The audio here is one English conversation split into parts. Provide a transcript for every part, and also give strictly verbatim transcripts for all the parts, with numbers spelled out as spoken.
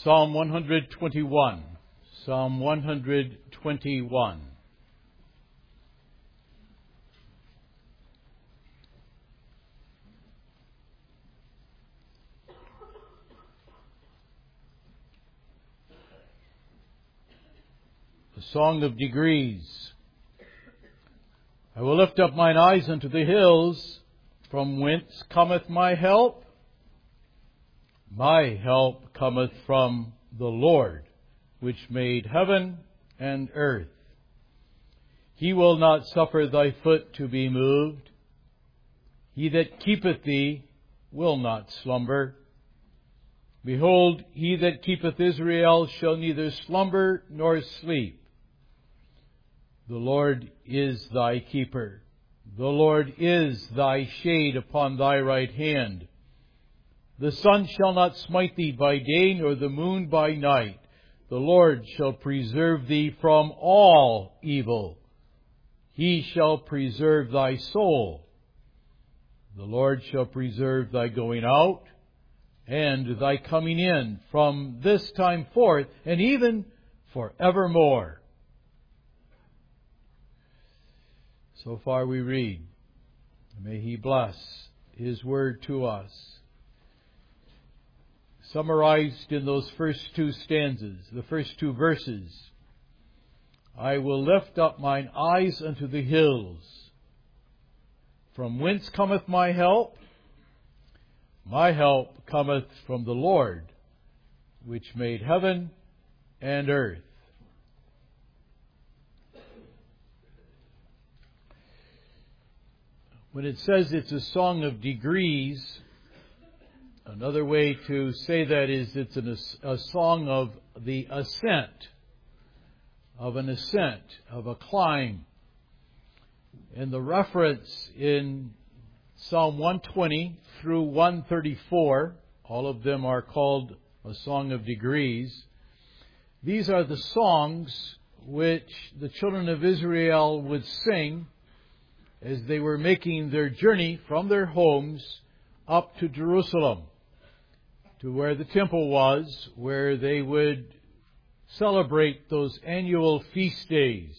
Psalm one twenty-one. Psalm one twenty-one. The Song of Degrees. I will lift up mine eyes unto the hills, from whence cometh my help? My help cometh from the Lord, which made heaven and earth. He will not suffer thy foot to be moved. He that keepeth thee will not slumber. Behold, he that keepeth Israel shall neither slumber nor sleep. The Lord is thy keeper. The Lord is thy shade upon thy right hand. The sun shall not smite thee by day, nor the moon by night. The Lord shall preserve thee from all evil. He shall preserve thy soul. The Lord shall preserve thy going out and thy coming in from this time forth and even forevermore. So far we read. May He bless His word to us. Summarized in those first two stanzas, the first two verses. I will lift up mine eyes unto the hills. From whence cometh my help? My help cometh from the Lord, which made heaven and earth. When it says it's a song of degrees, another way to say that is it's an, a song of the ascent, of an ascent, of a climb. And the reference in Psalm one twenty through one thirty-four, all of them are called a song of degrees. These are the songs which the children of Israel would sing as they were making their journey from their homes up to Jerusalem, to where the temple was, where they would celebrate those annual feast days.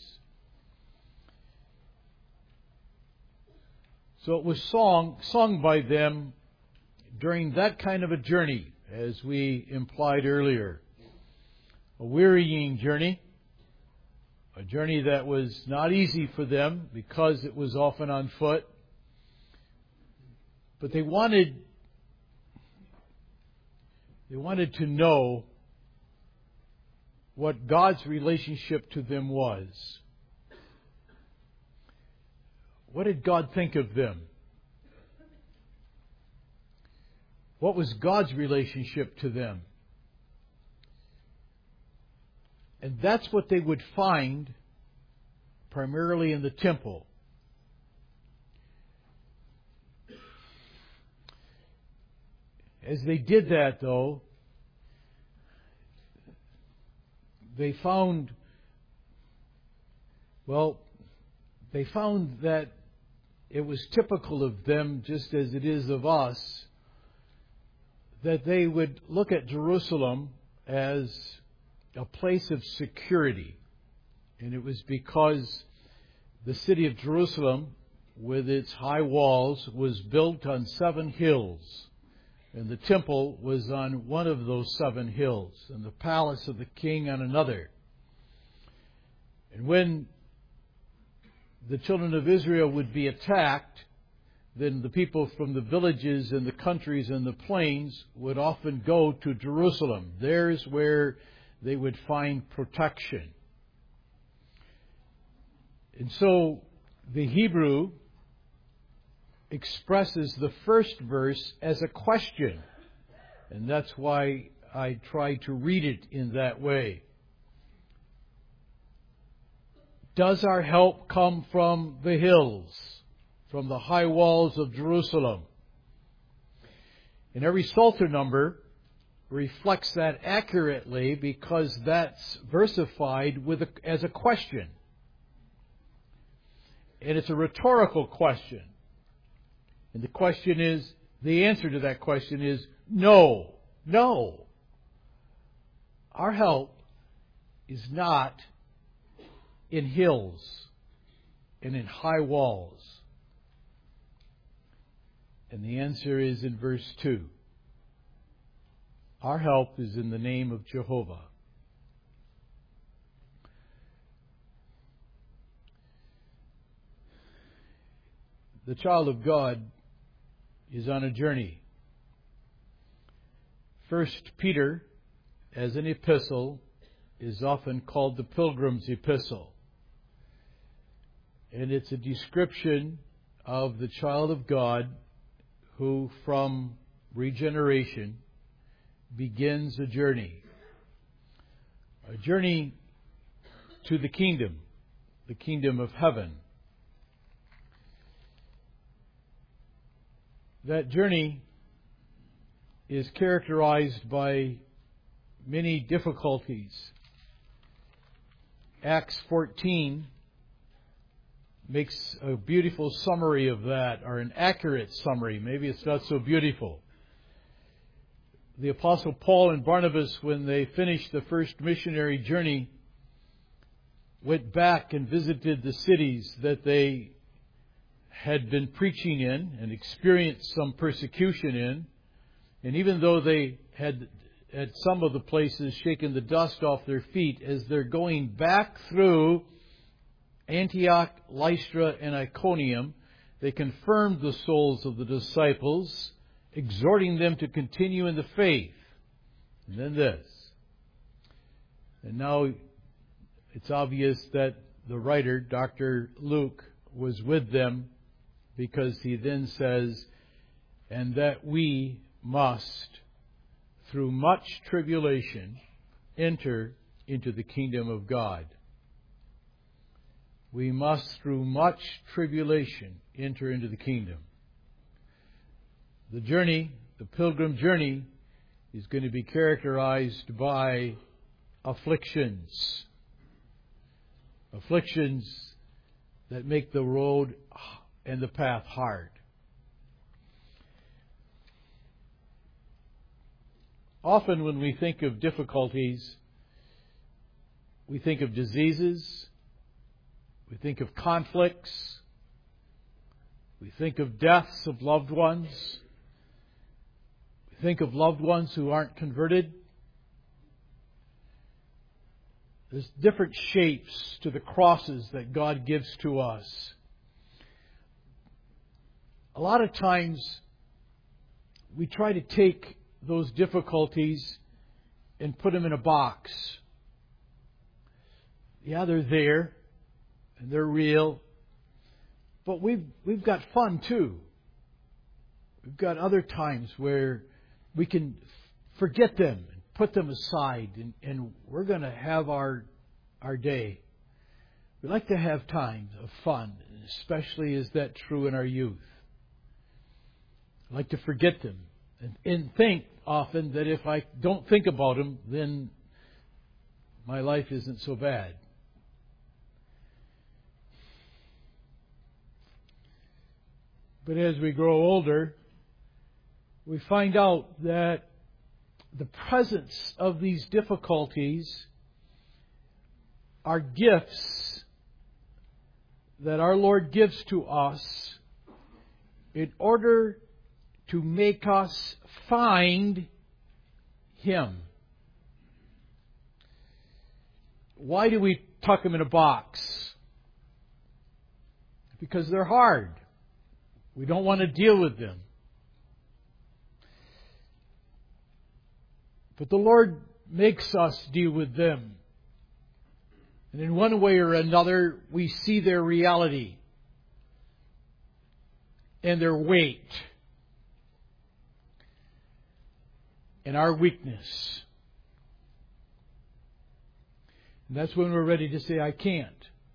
So it was song, sung by them during that kind of a journey, as we implied earlier. A wearying journey. A journey that was not easy for them because it was often on foot. But they wanted, they wanted to know what God's relationship to them was. What did God think of them? What was God's relationship to them? And that's what they would find primarily in the temple. As they did that, though, they found, well, they found that it was typical of them, just as it is of us, that they would look at Jerusalem as a place of security. And it was because the city of Jerusalem, with its high walls, was built on seven hills. And the temple was on one of those seven hills, and the palace of the king on another. And when the children of Israel would be attacked, then the people from the villages and the countries and the plains would often go to Jerusalem. There's where they would find protection. And so the Hebrew expresses the first verse as a question. And that's why I try to read it in that way. Does our help come from the hills, from the high walls of Jerusalem? And every Psalter number reflects that accurately because that's versified with a, as a question. And it's a rhetorical question. And the question is, the answer to that question is no, no. Our help is not in hills and in high walls. And the answer is in verse two. Our help is in the name of Jehovah. The child of God is on a journey. First Peter, as an epistle, is often called the Pilgrim's Epistle. And it's a description of the child of God who, from regeneration, begins a journey. A journey to the kingdom, the kingdom of heaven. That journey is characterized by many difficulties. Acts fourteen makes a beautiful summary of that, or an accurate summary. Maybe it's not so beautiful. The Apostle Paul and Barnabas, when they finished the first missionary journey, went back and visited the cities that they had been preaching in and experienced some persecution in. And even though they had, at some of the places, shaken the dust off their feet, as they're going back through Antioch, Lystra, and Iconium, they confirmed the souls of the disciples, exhorting them to continue in the faith. And then this. And now it's obvious that the writer, Doctor Luke, was with them, because he then says, and that we must, through much tribulation, enter into the kingdom of God. We must, through much tribulation, enter into the kingdom. The journey, the pilgrim journey, is going to be characterized by afflictions. Afflictions that make the road and the path hard. Often when we think of difficulties, we think of diseases, we think of conflicts, we think of deaths of loved ones, we think of loved ones who aren't converted. There's different shapes to the crosses that God gives to us. A lot of times we try to take those difficulties and put them in a box. Yeah, they're there and they're real, but we've we've got fun too. We've got other times where we can forget them and put them aside, and, and we're going to have our our day. We like to have times of fun, especially is that true in our youth. I like to forget them and, and think often that if I don't think about them, then my life isn't so bad. But as we grow older, we find out that the presence of these difficulties are gifts that our Lord gives to us in order to make us find Him. Why do we tuck them in a box? Because they're hard. We don't want to deal with them. But the Lord makes us deal with them. And in one way or another, we see their reality and their weight and our weakness. And that's when we're ready to say, I can't.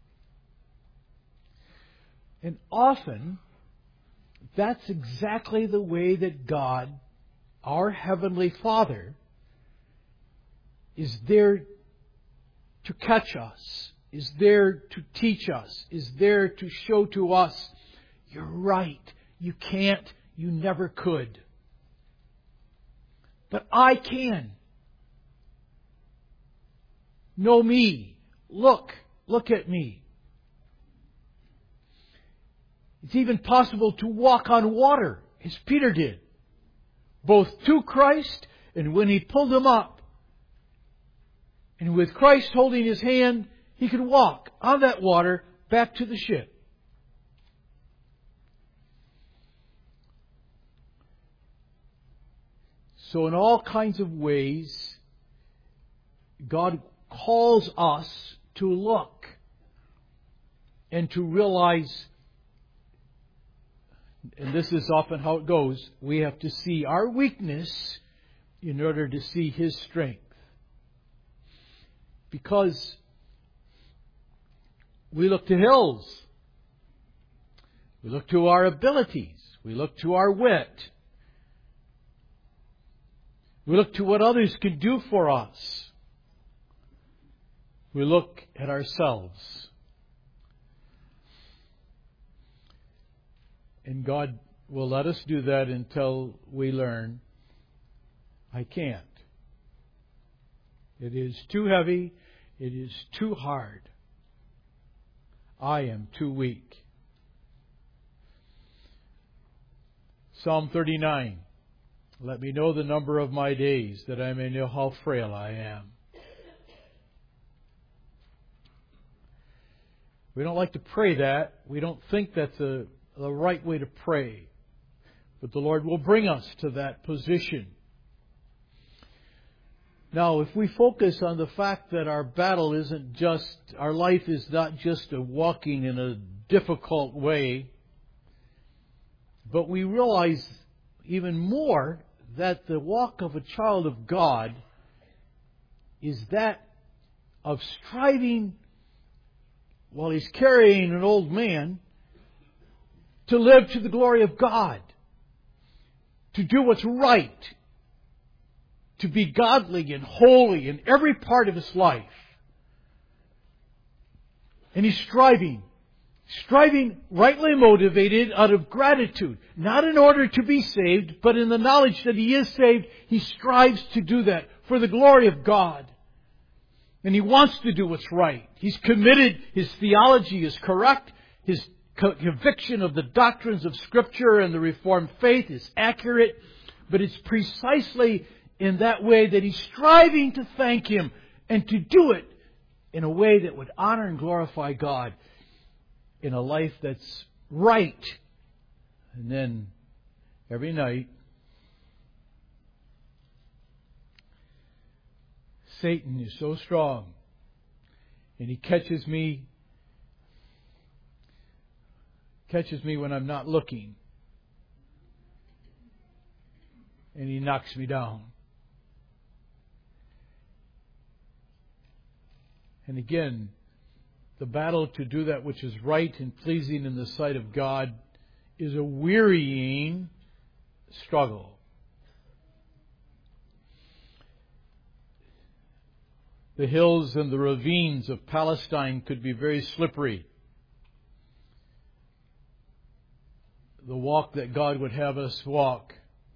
And often, that's exactly the way that God, our Heavenly Father, is there to catch us, is there to teach us, is there to show to us, you're right, you can't, you never could. But I can. Know me. Look. Look at me. It's even possible to walk on water, as Peter did. Both to Christ and when He pulled him up. And with Christ holding his hand, he could walk on that water back to the ship. So in all kinds of ways, God calls us to look and to realize, and this is often how it goes, we have to see our weakness in order to see His strength. Because we look to hills. We look to our abilities. We look to our wit. We look to what others can do for us. We look at ourselves. And God will let us do that until we learn, I can't. It is too heavy. It is too hard. I am too weak. Psalm thirty-nine. Let me know the number of my days, that I may know how frail I am. We don't like to pray that. We don't think that's a, the right way to pray. But the Lord will bring us to that position. Now, if we focus on the fact that our battle isn't just, our life is not just a walking in a difficult way, but we realize even more that the walk of a child of God is that of striving, while he's carrying an old man, to live to the glory of God, to do what's right, to be godly and holy in every part of his life. And he's striving. Striving, rightly motivated out of gratitude. Not in order to be saved, but in the knowledge that he is saved, he strives to do that for the glory of God. And he wants to do what's right. He's committed. His theology is correct. His conviction of the doctrines of Scripture and the Reformed faith is accurate. But it's precisely in that way that he's striving to thank Him and to do it in a way that would honor and glorify God in a life that's right. And then every night, Satan is so strong, and he catches me, catches me when I'm not looking, and he knocks me down. And again, the battle to do that which is right and pleasing in the sight of God is a wearying struggle. The hills and the ravines of Palestine could be very slippery. The walk that God would have us walk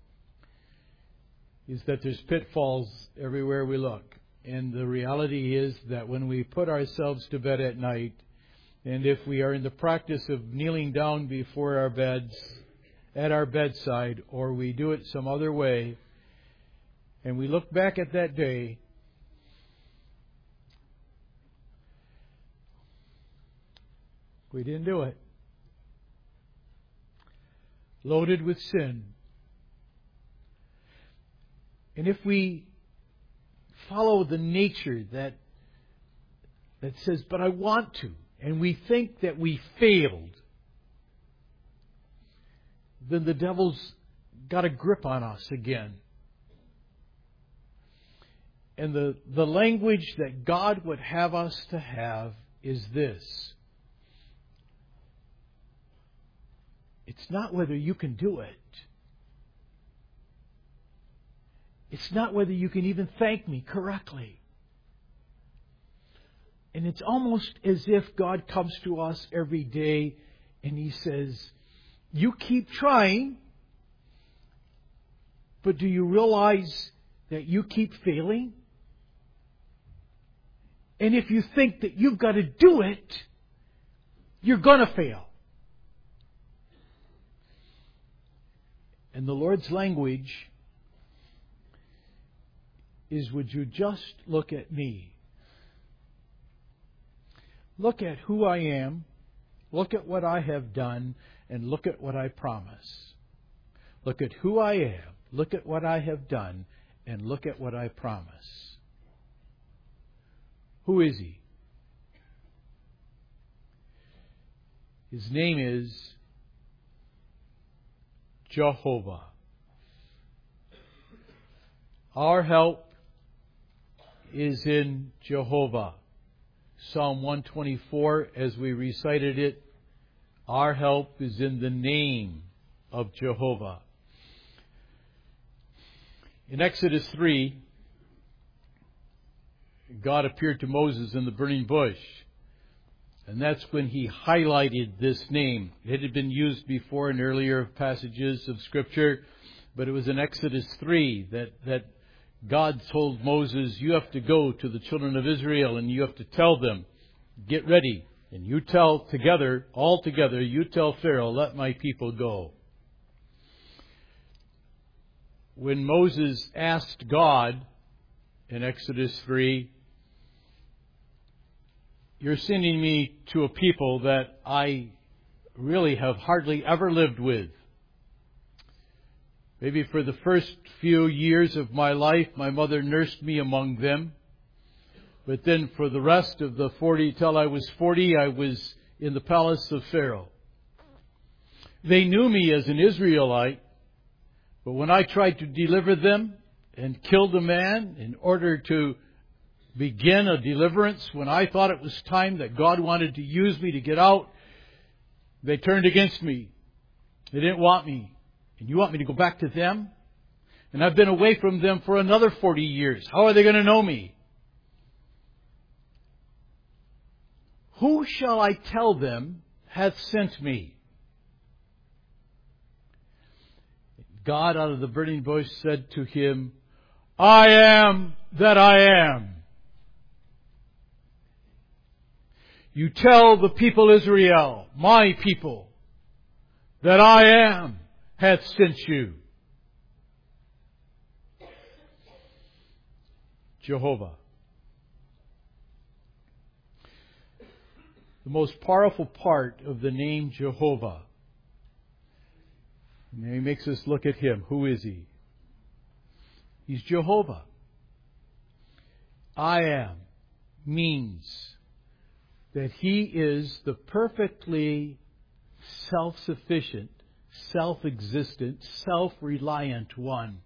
is that there's pitfalls everywhere we look. And the reality is that when we put ourselves to bed at night, and if we are in the practice of kneeling down before our beds, at our bedside, or we do it some other way, and we look back at that day, we didn't do it. Loaded with sin. And if we follow the nature that that says, but I want to, and we think that we failed, then the devil's got a grip on us again. And the, the language that God would have us to have is this. It's not whether you can do it. It's not whether you can even thank me correctly. And it's almost as if God comes to us every day and He says, you keep trying, but do you realize that you keep failing? And if you think that you've got to do it, you're going to fail. And the Lord's language is, would you just look at me? Look at who I am. Look at what I have done. And look at what I promise. Look at who I am. Look at what I have done. And look at what I promise. Who is He? His name is Jehovah. Our help is in Jehovah. Psalm one twenty-four, as we recited it, our help is in the name of Jehovah. In Exodus three, God appeared to Moses in the burning bush. And that's when He highlighted this name. It had been used before in earlier passages of Scripture, but it was in Exodus three that, that God told Moses, you have to go to the children of Israel and you have to tell them, get ready. And you tell together, all together, you tell Pharaoh, let my people go. When Moses asked God in Exodus three, you're sending me to a people that I really have hardly ever lived with. Maybe for the first few years of my life, my mother nursed me among them. But then for the rest of the forty, till I was forty, I was in the palace of Pharaoh. They knew me as an Israelite, but when I tried to deliver them and killed a man in order to begin a deliverance, when I thought it was time that God wanted to use me to get out, they turned against me. They didn't want me. And you want me to go back to them? And I've been away from them for another forty years. How are they going to know me? Who shall I tell them hath sent me? God out of the burning bush said to him, I am that I am. You tell the people Israel, my people, that I am hath sent you. Jehovah. The most powerful part of the name Jehovah. And he makes us look at Him. Who is He? He's Jehovah. I am means that He is the perfectly self-sufficient, self-existent, self-reliant one.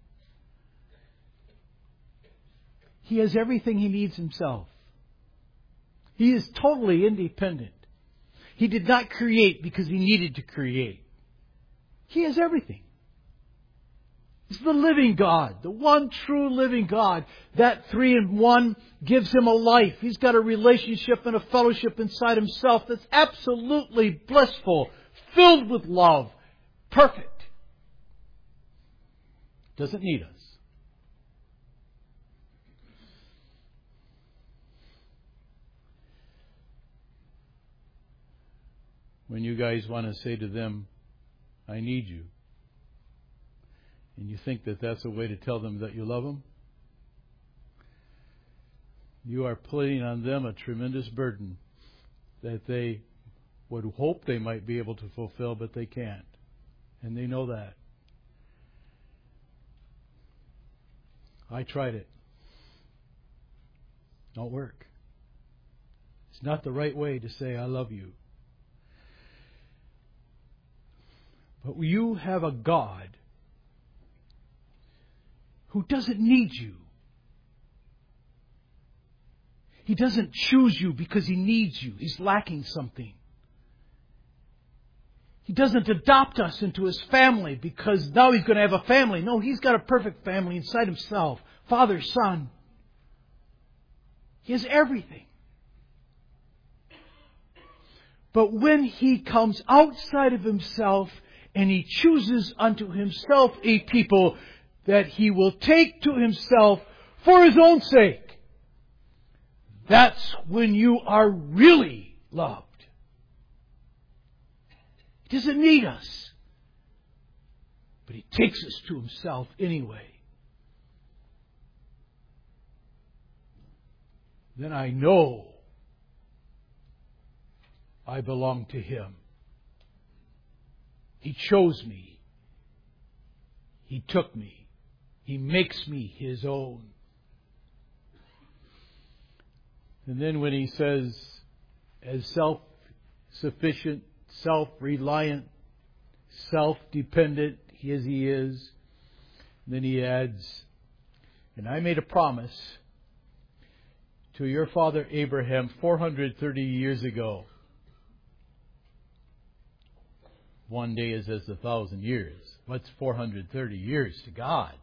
He has everything He needs Himself. He is totally independent. He did not create because He needed to create. He has everything. He's the living God, the one true living God. That three in one gives Him a life. He's got a relationship and a fellowship inside Himself that's absolutely blissful, filled with love, perfect. Doesn't need us. When you guys want to say to them, I need you, and you think that that's a way to tell them that you love them, you are putting on them a tremendous burden that they would hope they might be able to fulfill, but they can't. And they know that. I tried it. Don't work. It's not the right way to say, I love you. But you have a God who doesn't need you. He doesn't choose you because He needs you. He's lacking something. He doesn't adopt us into His family because now He's going to have a family. No, He's got a perfect family inside Himself. Father, Son. He has everything. But when He comes outside of Himself and He chooses unto Himself a people that He will take to Himself for His own sake, That's when you are really loved. He doesn't need us. But He takes us to Himself anyway. Then I know I belong to Him. He chose me. He took me. He makes me His own. And then when He says, as self-sufficient, self-reliant, self-dependent as He is, then He adds, and I made a promise to your father Abraham four hundred thirty years ago. One day is as a thousand years. What's four hundred thirty years to God?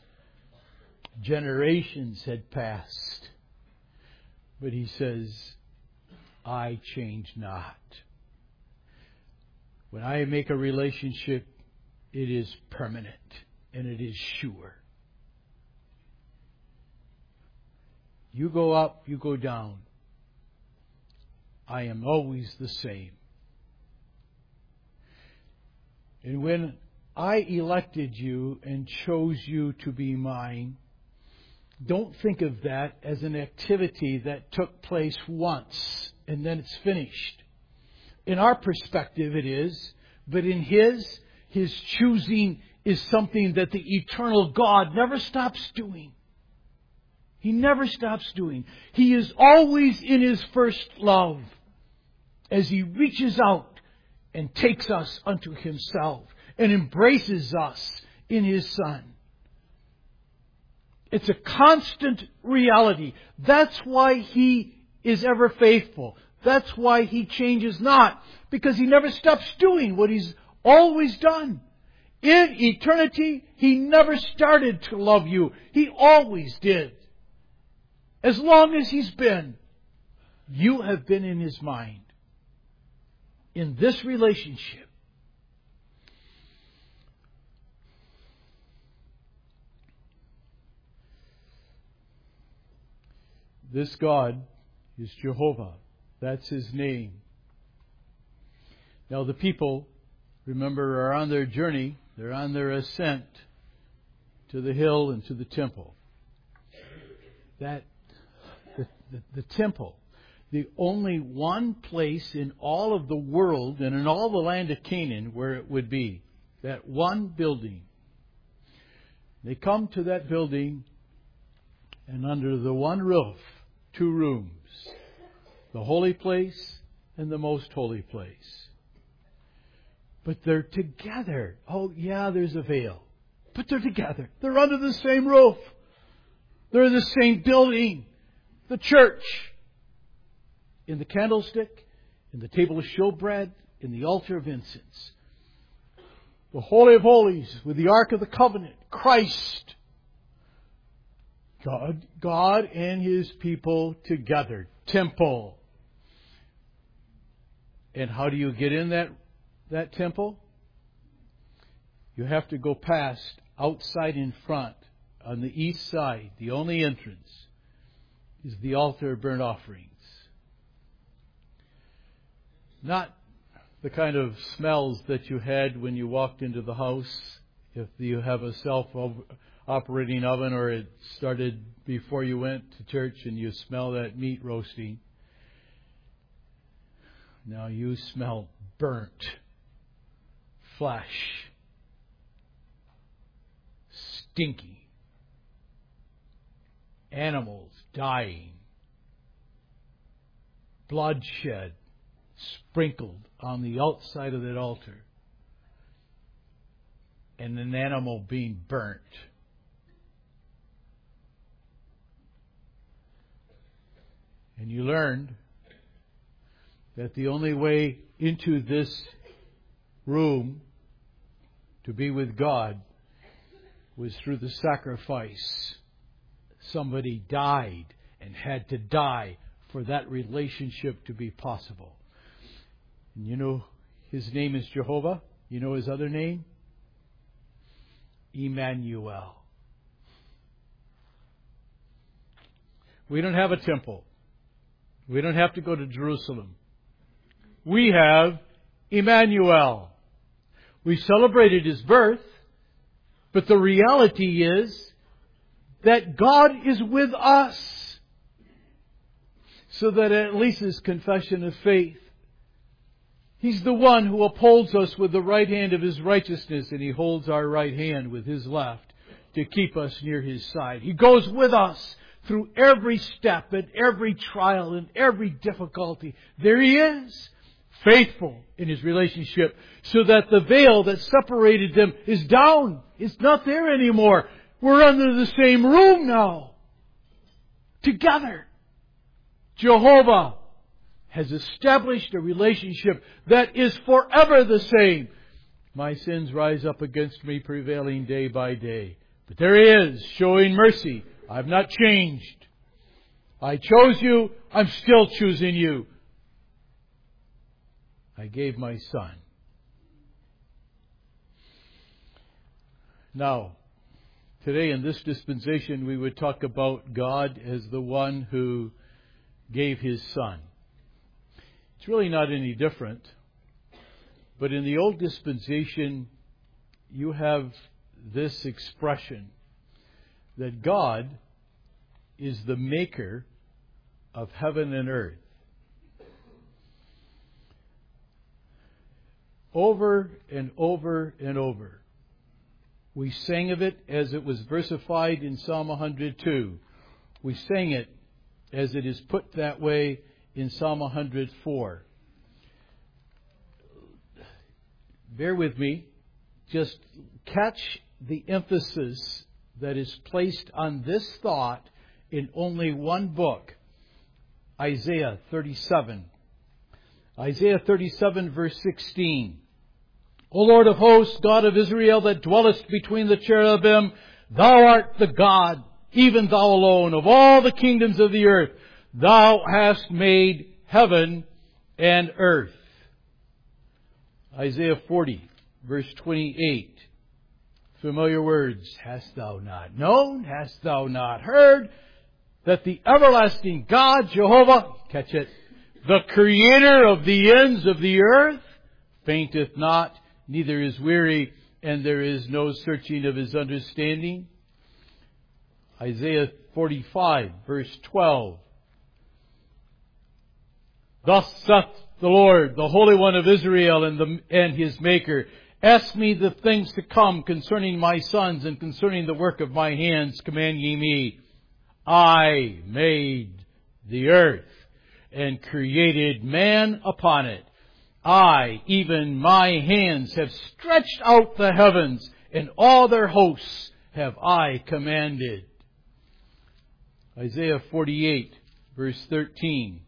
Generations had passed. But He says, I change not. When I make a relationship, it is permanent and it is sure. You go up, you go down. I am always the same. And when I elected you and chose you to be mine, don't think of that as an activity that took place once and then it's finished. In our perspective it is, but in His, His choosing is something that the eternal God never stops doing. He never stops doing. He is always in His first love as He reaches out and takes us unto Himself and embraces us in His Son. It's a constant reality. That's why He is ever faithful. That's why He changes not. Because He never stops doing what He's always done. In eternity, He never started to love you. He always did. As long as He's been, you have been in His mind. In this relationship. This God is Jehovah. That's His name. Now the people, remember, are on their journey. They're on their ascent to the hill and to the temple. That the, the, the temple, the only one place in all of the world and in all the land of Canaan where it would be. That one building. They come to that building, and under the one roof, two rooms. The holy place and the most holy place. But they're together. Oh, yeah, there's a veil. But they're together. They're under the same roof. They're in the same building. The church. In the candlestick, in the table of showbread, in the altar of incense. The Holy of Holies with the Ark of the Covenant. Christ. God, God and His people together. Temple. And how do you get in that, that temple? You have to go past, outside in front, on the east side. The only entrance is the altar of burnt offerings. Not the kind of smells that you had when you walked into the house. If you have a self-operating oven or it started before you went to church and you smell that meat roasting. Now you smell burnt flesh. Stinky. Animals dying. Bloodshed sprinkled on the outside of that altar. And an animal being burnt. And you learned that the only way into this room to be with God was through the sacrifice. Somebody died and had to die for that relationship to be possible. And you know His name is Jehovah. You know His other name? Emmanuel. We don't have a temple. We don't have to go to Jerusalem. We have Emmanuel. We celebrated His birth, but the reality is that God is with us. So that at least His confession of faith, He's the one who upholds us with the right hand of His righteousness, and He holds our right hand with His left to keep us near His side. He goes with us through every step and every trial and every difficulty. There He is, faithful in His relationship, so that the veil that separated them is down. It's not there anymore. We're under the same room now. Together. Jehovah has established a relationship that is forever the same. My sins rise up against me, prevailing day by day. But there He is, showing mercy. I've not changed. I chose you. I'm still choosing you. I gave my Son. Now, today in this dispensation, we would talk about God as the one who gave His Son. It's really not any different. But in the old dispensation, you have this expression that God is the maker of heaven and earth. Over and over and over. We sang of it as it was versified in Psalm one hundred two. We sang it as it is put that way in Psalm one hundred four. Bear with me. Just catch the emphasis that is placed on this thought in only one book, Isaiah thirty-seven. Isaiah thirty-seven, verse sixteen. O Lord of hosts, God of Israel, that dwellest between the cherubim, Thou art the God, even Thou alone, of all the kingdoms of the earth. Thou hast made heaven and earth. Isaiah forty, verse twenty-eight. Familiar words. Hast thou not known? Hast thou not heard? That the everlasting God, Jehovah, catch it, the creator of the ends of the earth, fainteth not, neither is weary, and there is no searching of His understanding. Isaiah forty-five, verse twelve. Thus saith the Lord, the Holy One of Israel and, the, and His Maker, ask me the things to come concerning my sons and concerning the work of my hands, command ye me. I made the earth and created man upon it. I, even my hands, have stretched out the heavens, and all their hosts have I commanded. Isaiah forty-eight, verse thirteen.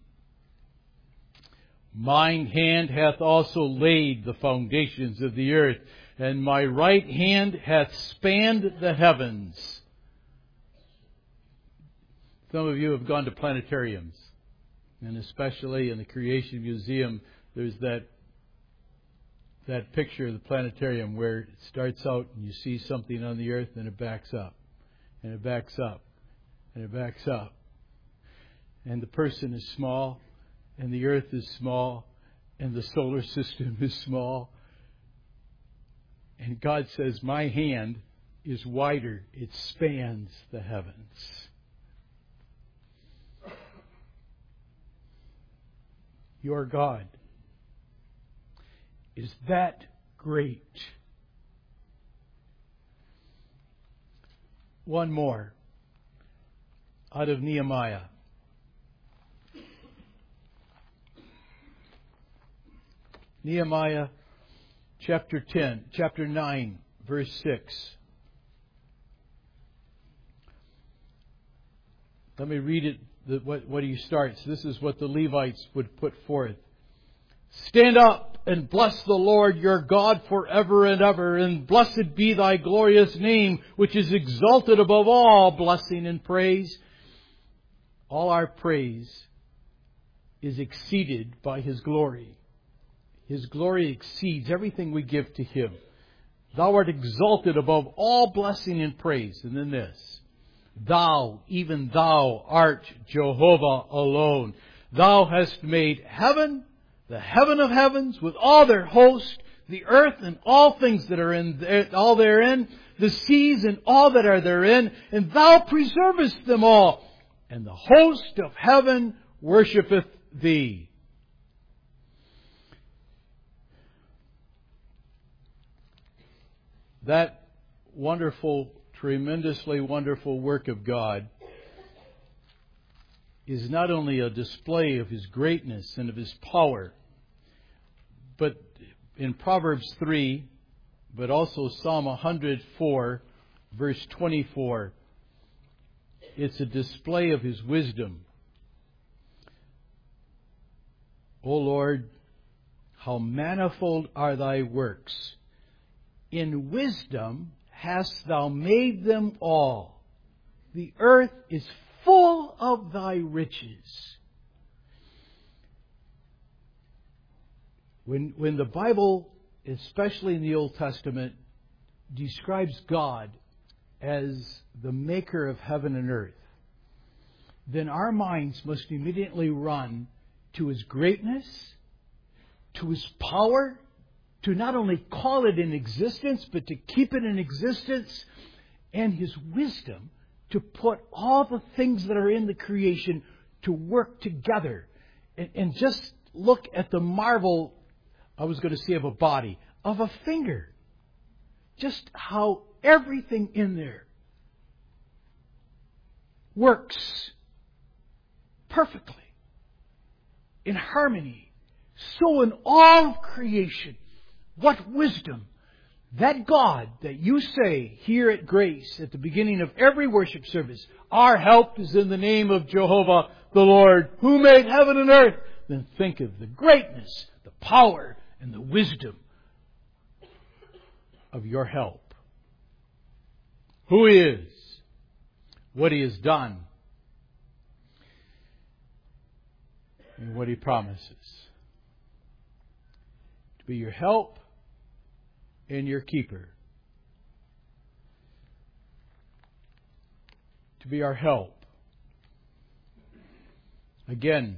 Mine hand hath also laid the foundations of the earth, and my right hand hath spanned the heavens. Some of you have gone to planetariums, and especially in the Creation Museum, there's that that picture of the planetarium where it starts out and you see something on the earth and it backs up, and it backs up, and it backs up. And the person is small, and the earth is small, and the solar system is small. And God says, my hand is wider. It spans the heavens. Your God is that great. One more out of Nehemiah. Nehemiah chapter ten, chapter nine, verse six. Let me read it, the, what, what he starts. This is what the Levites would put forth. Stand up and bless the Lord your God forever and ever, and blessed be thy glorious name, which is exalted above all blessing and praise. All our praise is exceeded by His glory. His glory exceeds everything we give to Him. Thou art exalted above all blessing and praise. And then this. Thou, even Thou, art Jehovah alone. Thou hast made heaven, the heaven of heavens, with all their host, the earth and all things that are in there, all therein, the seas and all that are therein, and Thou preservest them all. And the host of heaven worshipeth Thee. That wonderful, tremendously wonderful work of God is not only a display of His greatness and of His power, but in Proverbs three, but also Psalm one hundred four, verse twenty-four, it's a display of His wisdom. O Lord, how manifold are Thy works! In wisdom hast Thou made them all. The earth is full of Thy riches. When, when the Bible, especially in the Old Testament, describes God as the maker of heaven and earth, then our minds must immediately run to His greatness, to His power, to not only call it in existence, but to keep it in existence, and His wisdom to put all the things that are in the creation to work together. And, and just look at the marvel, I was going to say of a body, of a finger. Just how everything in there works perfectly, in harmony. So in all of creation, what wisdom! That God that you say here at Grace, at the beginning of every worship service, our help is in the name of Jehovah the Lord, who made heaven and earth. Then think of the greatness, the power, and the wisdom of your help. Who He is, what He has done, and what He promises. To be your help and your keeper. To be our help. Again,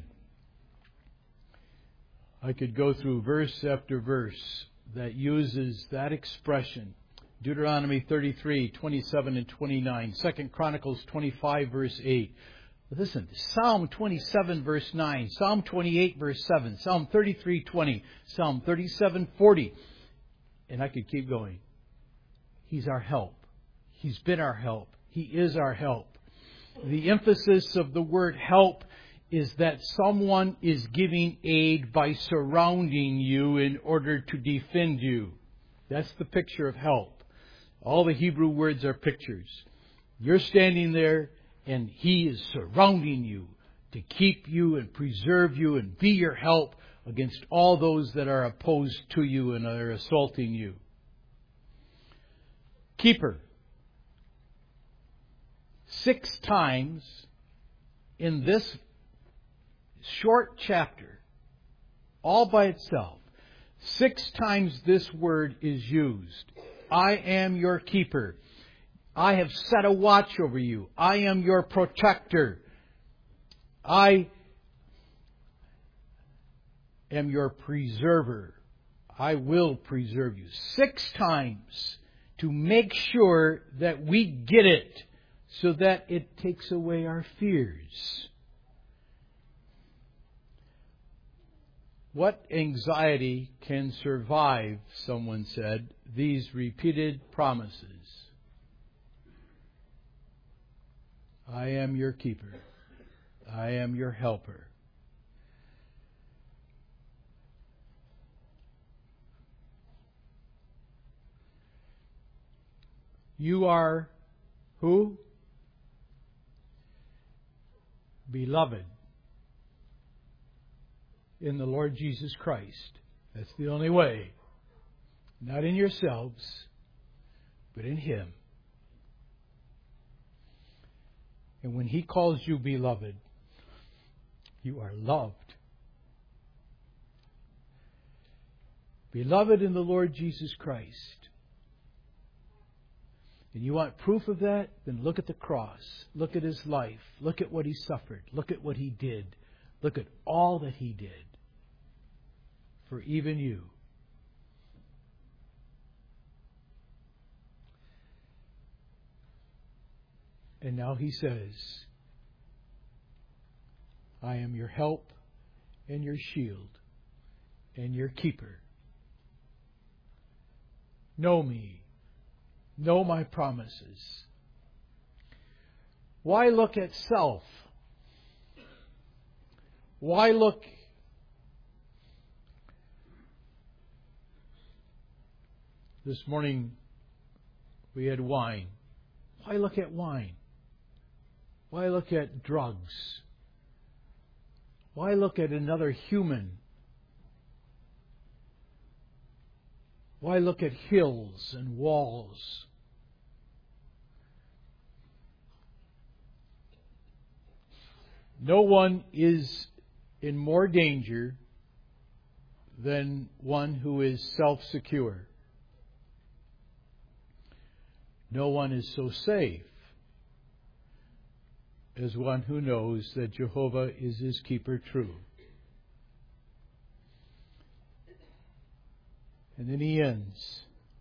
I could go through verse after verse that uses that expression. Deuteronomy thirty-three, twenty-seven and twenty-nine. Second Chronicles twenty-five, verse eight. Listen, Psalm twenty-seven, verse nine. Psalm twenty-eight, verse seven. Psalm thirty-three, twenty. Psalm thirty-seven, forty. And I could keep going. He's our help. He's been our help. He is our help. The emphasis of the word help is that someone is giving aid by surrounding you in order to defend you. That's the picture of help. All the Hebrew words are pictures. You're standing there and He is surrounding you to keep you and preserve you and be your help against all those that are opposed to you and are assaulting you. Keeper. Six times in this short chapter, all by itself, six times this word is used. I am your keeper. I have set a watch over you. I am your protector. I am your preserver. I will preserve you. Six times to make sure that we get it so that it takes away our fears. What anxiety can survive, someone said, these repeated promises? I am your keeper. I am your helper. You are who? Beloved in the Lord Jesus Christ. That's the only way. Not in yourselves, but in Him. And when He calls you beloved, you are loved. Beloved in the Lord Jesus Christ. And you want proof of that? Then look at the cross. Look at His life. Look at what He suffered. Look at what He did. Look at all that He did for even you. And now He says, I am your help and your shield and your keeper. Know me. Know my promises. Why look at self? Why look this morning we had wine. Why look at wine? Why look at drugs? Why look at another human? Why look at hills and walls? No one is in more danger than one who is self-secure. No one is so safe as one who knows that Jehovah is his keeper true. And then he ends,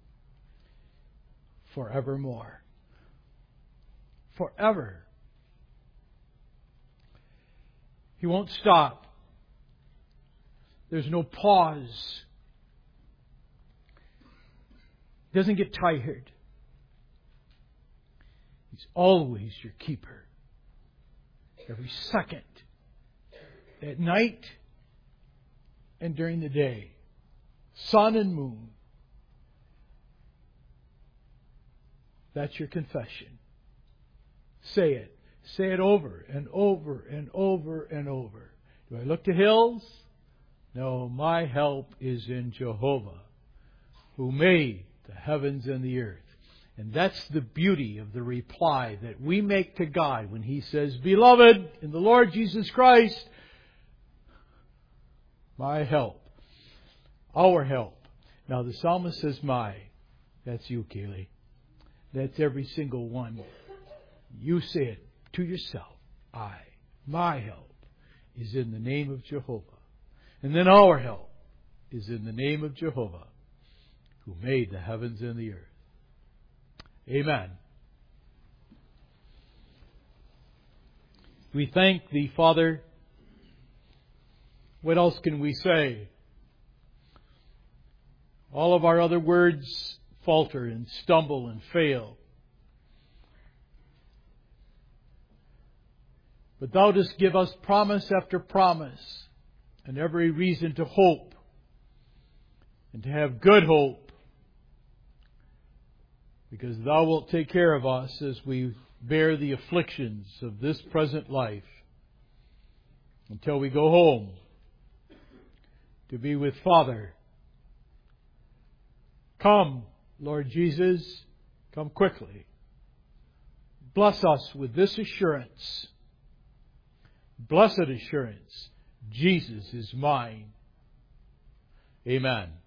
forevermore. Forever. He won't stop. There's no pause. He doesn't get tired. He's always your keeper. Every second. At night and during the day. Sun and moon. That's your confession. Say it. Say it over and over and over and over. Do I look to hills? No, my help is in Jehovah, who made the heavens and the earth. And that's the beauty of the reply that we make to God when He says, Beloved, in the Lord Jesus Christ, my help, our help. Now the psalmist says, my. That's you, Kaylee. That's every single one. You say it to yourself. I, my help, is in the name of Jehovah. And then our help is in the name of Jehovah, who made the heavens and the earth. Amen. We thank Thee, Father. What else can we say? All of our other words falter and stumble and fail. But Thou dost give us promise after promise and every reason to hope and to have good hope, because Thou wilt take care of us as we bear the afflictions of this present life until we go home to be with Father. Come, Lord Jesus, come quickly. Bless us with this assurance. Blessed assurance, Jesus is mine. Amen.